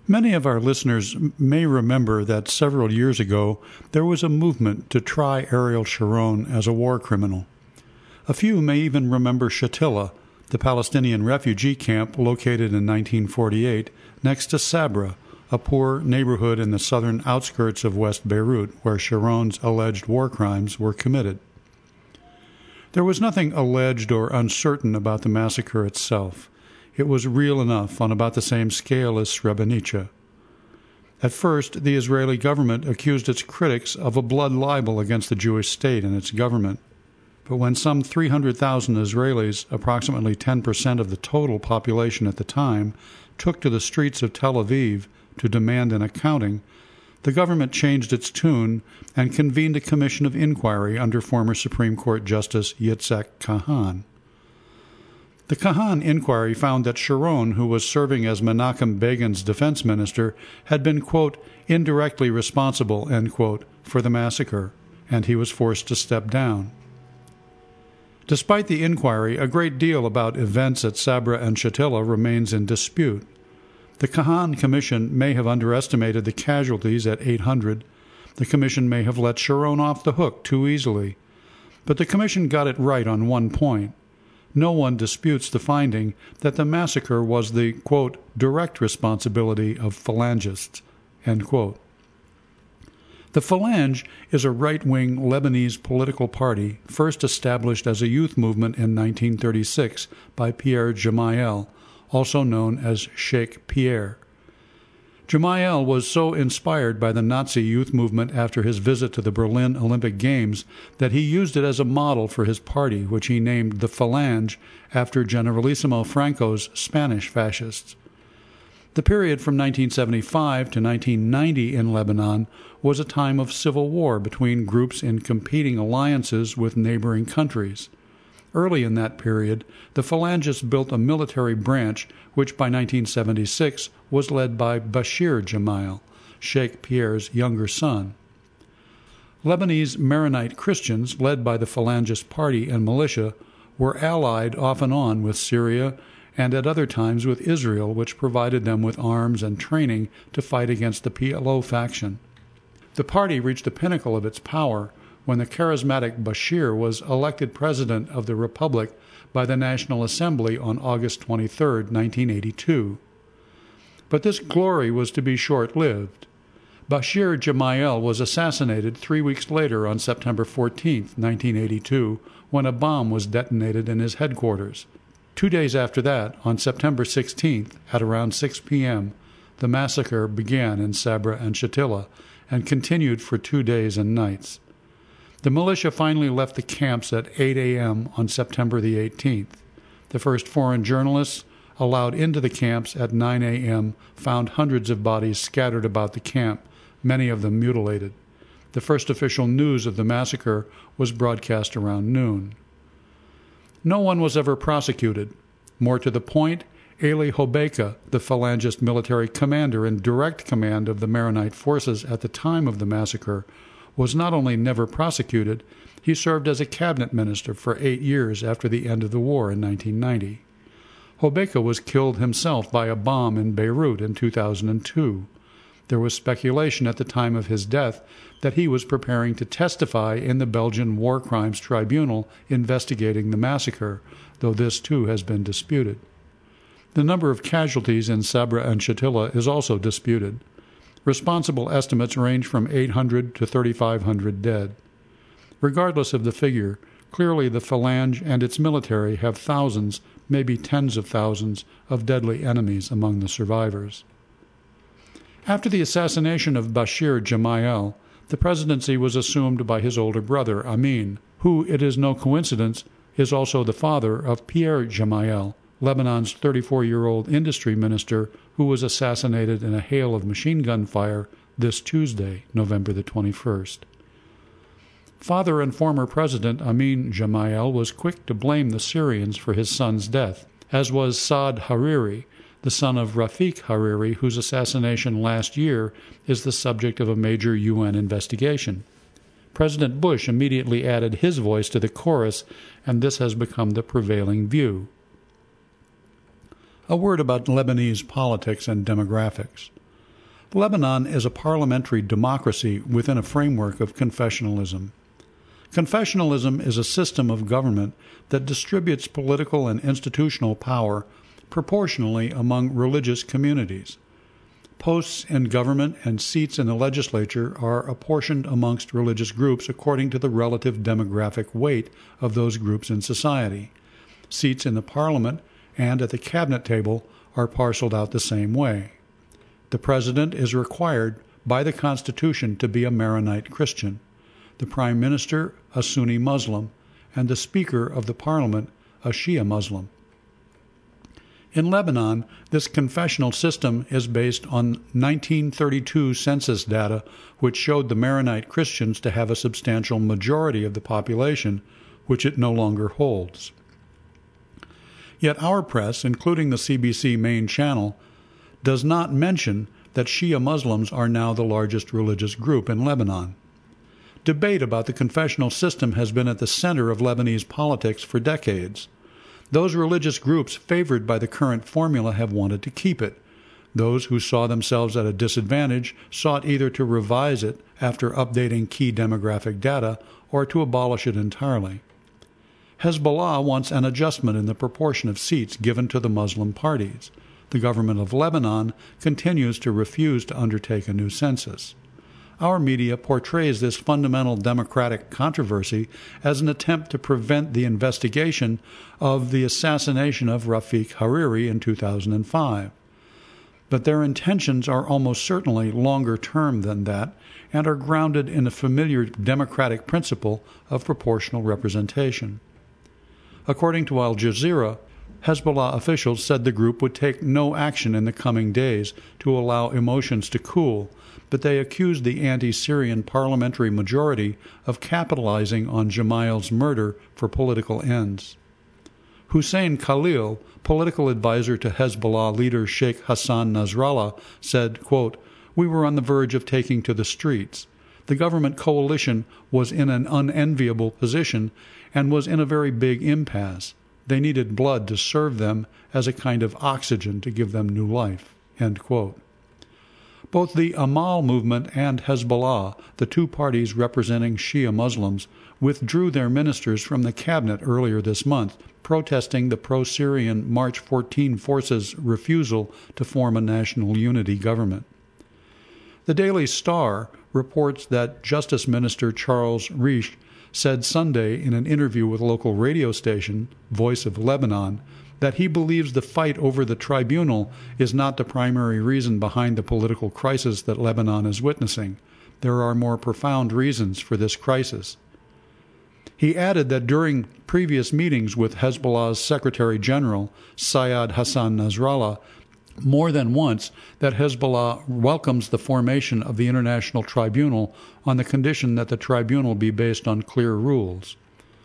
Many of our listeners may remember that several years ago there was a movement to try Ariel Sharon as a war criminal. A few may even remember Shatila, the Palestinian refugee camp located in 1948 next to Sabra, a poor neighborhood in the southern outskirts of West Beirut where Sharon's alleged war crimes were committed. There was nothing alleged or uncertain about the massacre itself. It was real enough on about the same scale as Srebrenica. At first, the Israeli government accused its critics of a blood libel against the Jewish state and its government. But when some 300,000 Israelis, approximately 10% of the total population at the time, took to the streets of Tel Aviv to demand an accounting, the government changed its tune and convened a commission of inquiry under former Supreme Court Justice Yitzhak Kahan. The Kahan inquiry found that Sharon, who was serving as Menachem Begin's defense minister, had been, quote, indirectly responsible, end quote, for the massacre, and he was forced to step down. Despite the inquiry, a great deal about events at Sabra and Shatila remains in dispute. The Kahan Commission may have underestimated the casualties at 800. The Commission may have let Sharon off the hook too easily. But the Commission got it right on one point. No one disputes the finding that the massacre was the, quote, direct responsibility of phalangists, end quote. The Phalange is a right-wing Lebanese political party first established as a youth movement in 1936 by Pierre Gemayel, also known as Sheikh Pierre. Gemayel was so inspired by the Nazi youth movement after his visit to the Berlin Olympic Games that he used it as a model for his party, which he named the Phalange after Generalissimo Franco's Spanish fascists. The period from 1975 to 1990 in Lebanon was a time of civil war between groups in competing alliances with neighboring countries. Early in that period, the Phalangists built a military branch which by 1976 was led by Bashir Gemayel, Sheikh Pierre's younger son. Lebanese Maronite Christians, led by the Phalangist party and militia, were allied off and on with Syria and at other times with Israel, which provided them with arms and training to fight against the PLO faction. The party reached the pinnacle of its power when the charismatic Bashir was elected president of the Republic by the National Assembly on August 23, 1982. But this glory was to be short-lived. Bashir Gemayel was assassinated 3 weeks later on September 14, 1982, when a bomb was detonated in his headquarters. 2 days after that, on September 16th, at around 6 p.m., the massacre began in Sabra and Shatila and continued for 2 days and nights. The militia finally left the camps at 8 a.m. on September the 18th. The first foreign journalists allowed into the camps at 9 a.m. found hundreds of bodies scattered about the camp, many of them mutilated. The first official news of the massacre was broadcast around noon. No one was ever prosecuted. More to the point, Eli Hobeika, the Phalangist military commander in direct command of the Maronite forces at the time of the massacre, was not only never prosecuted, he served as a cabinet minister for 8 years after the end of the war in 1990. Hobeika was killed himself by a bomb in Beirut in 2002. There was speculation at the time of his death that he was preparing to testify in the Belgian War Crimes Tribunal investigating the massacre, though this too has been disputed. The number of casualties in Sabra and Shatila is also disputed. Responsible estimates range from 800 to 3,500 dead. Regardless of the figure, clearly the Phalange and its military have thousands, maybe tens of thousands, of deadly enemies among the survivors. After the assassination of Bashir Gemayel, the presidency was assumed by his older brother, Amin, who, it is no coincidence, is also the father of Pierre Gemayel, Lebanon's 34-year-old industry minister who was assassinated in a hail of machine gun fire this Tuesday, November the 21st. Father and former President Amin Gemayel was quick to blame the Syrians for his son's death, as was Saad Hariri, the son of Rafik Hariri, whose assassination last year is the subject of a major UN investigation. President Bush immediately added his voice to the chorus, and this has become the prevailing view. A word about Lebanese politics and demographics. Lebanon is a parliamentary democracy within a framework of confessionalism. Confessionalism is a system of government that distributes political and institutional power proportionally among religious communities. Posts in government and seats in the legislature are apportioned amongst religious groups according to the relative demographic weight of those groups in society. Seats in the parliament and at the cabinet table are parceled out the same way. The president is required by the Constitution to be a Maronite Christian, the prime minister a Sunni Muslim, and the speaker of the parliament a Shia Muslim. In Lebanon, this confessional system is based on 1932 census data, which showed the Maronite Christians to have a substantial majority of the population, which it no longer holds. Yet our press, including the CBC main channel, does not mention that Shia Muslims are now the largest religious group in Lebanon. Debate about the confessional system has been at the center of Lebanese politics for decades. Those religious groups favored by the current formula have wanted to keep it. Those who saw themselves at a disadvantage sought either to revise it after updating key demographic data or to abolish it entirely. Hezbollah wants an adjustment in the proportion of seats given to the Muslim parties. The government of Lebanon continues to refuse to undertake a new census. Our media portrays this fundamental democratic controversy as an attempt to prevent the investigation of the assassination of Rafiq Hariri in 2005. But their intentions are almost certainly longer term than that and are grounded in the familiar democratic principle of proportional representation. According to Al Jazeera, Hezbollah officials said the group would take no action in the coming days to allow emotions to cool, but they accused the anti-Syrian parliamentary majority of capitalizing on Gemayel's murder for political ends. Hussein Khalil, political advisor to Hezbollah leader Sheikh Hassan Nasrallah, said, quote, "We were on the verge of taking to the streets. The government coalition was in an unenviable position and was in a very big impasse. They needed blood to serve them as a kind of oxygen to give them new life." End quote. Both the Amal movement and Hezbollah, the two parties representing Shia Muslims, withdrew their ministers from the cabinet earlier this month, protesting the pro-Syrian March 14 forces' refusal to form a national unity government. The Daily Star reports that Justice Minister Charles Risch said Sunday in an interview with local radio station, Voice of Lebanon, that he believes the fight over the tribunal is not the primary reason behind the political crisis that Lebanon is witnessing. There are more profound reasons for this crisis. He added that during previous meetings with Hezbollah's Secretary General, Syed Hassan Nasrallah, more than once that Hezbollah welcomes the formation of the International Tribunal on the condition that the tribunal be based on clear rules.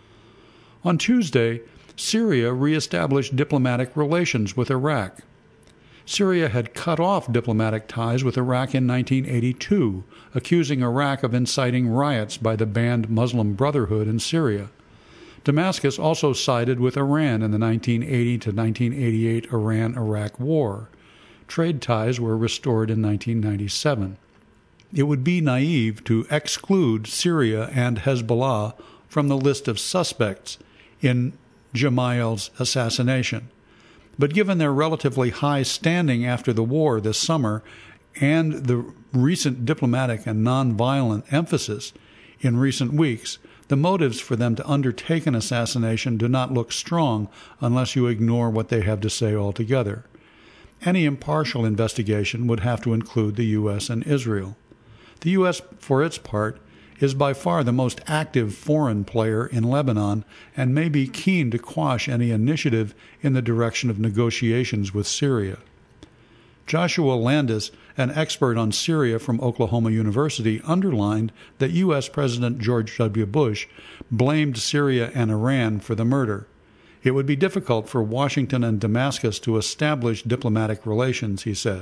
On Tuesday, Syria reestablished diplomatic relations with Iraq. Syria had cut off diplomatic ties with Iraq in 1982, accusing Iraq of inciting riots by the banned Muslim Brotherhood in Syria. Damascus also sided with Iran in the 1980 to 1988 Iran-Iraq War. Trade ties were restored in 1997. It would be naive to exclude Syria and Hezbollah from the list of suspects in Gemayel's assassination. But given their relatively high standing after the war this summer and the recent diplomatic and nonviolent emphasis in recent weeks, the motives for them to undertake an assassination do not look strong unless you ignore what they have to say altogether. Any impartial investigation would have to include the U.S. and Israel. The U.S., for its part, is by far the most active foreign player in Lebanon and may be keen to quash any initiative in the direction of negotiations with Syria. Joshua Landis, an expert on Syria from Oklahoma University, underlined that U.S. President George W. Bush blamed Syria and Iran for the murder. It would be difficult for Washington and Damascus to establish diplomatic relations, he said.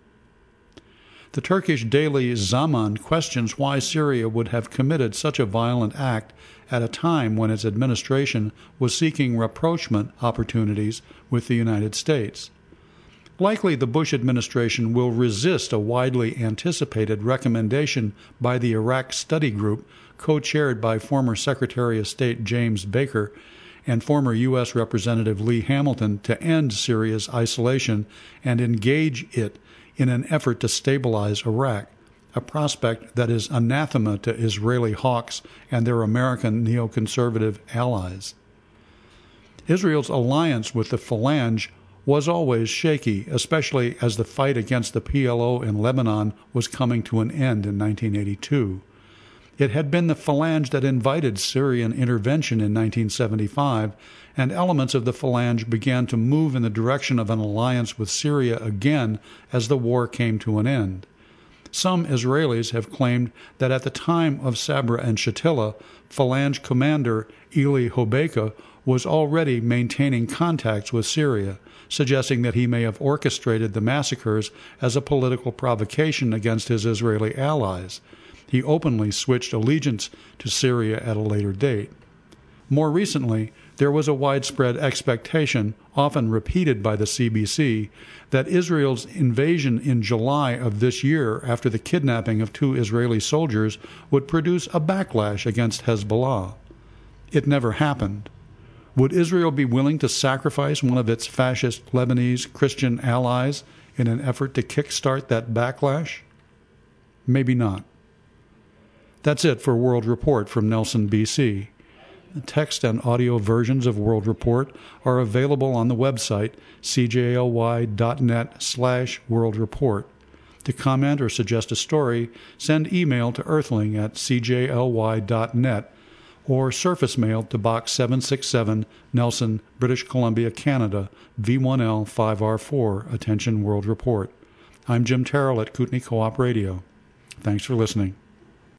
The Turkish daily Zaman questions why Syria would have committed such a violent act at a time when its administration was seeking rapprochement opportunities with the United States. Likely the Bush administration will resist a widely anticipated recommendation by the Iraq Study Group, co-chaired by former Secretary of State James Baker and former U.S. Representative Lee Hamilton, to end Syria's isolation and engage it in an effort to stabilize Iraq, a prospect that is anathema to Israeli hawks and their American neoconservative allies. Israel's alliance with the Phalange was always shaky, especially as the fight against the PLO in Lebanon was coming to an end in 1982. It had been the Phalange that invited Syrian intervention in 1975, and elements of the Phalange began to move in the direction of an alliance with Syria again as the war came to an end. Some Israelis have claimed that at the time of Sabra and Shatila, Phalange commander Eli Hobeika was already maintaining contacts with Syria, suggesting that he may have orchestrated the massacres as a political provocation against his Israeli allies. He openly switched allegiance to Syria at a later date. More recently, there was a widespread expectation, often repeated by the CBC, that Israel's invasion in July of this year after the kidnapping of 2 Israeli soldiers would produce a backlash against Hezbollah. It never happened. Would Israel be willing to sacrifice one of its fascist Lebanese Christian allies in an effort to kickstart that backlash? Maybe not. That's it for World Report from Nelson, B.C. The text and audio versions of World Report are available on the website cjly.net/World Report. To comment or suggest a story, send email to earthling@cjly.net or surface mail to Box 767, Nelson, British Columbia, Canada, V1L 5R4, attention World Report. I'm Jim Terrell at Kootenai Co-op Radio. Thanks for listening.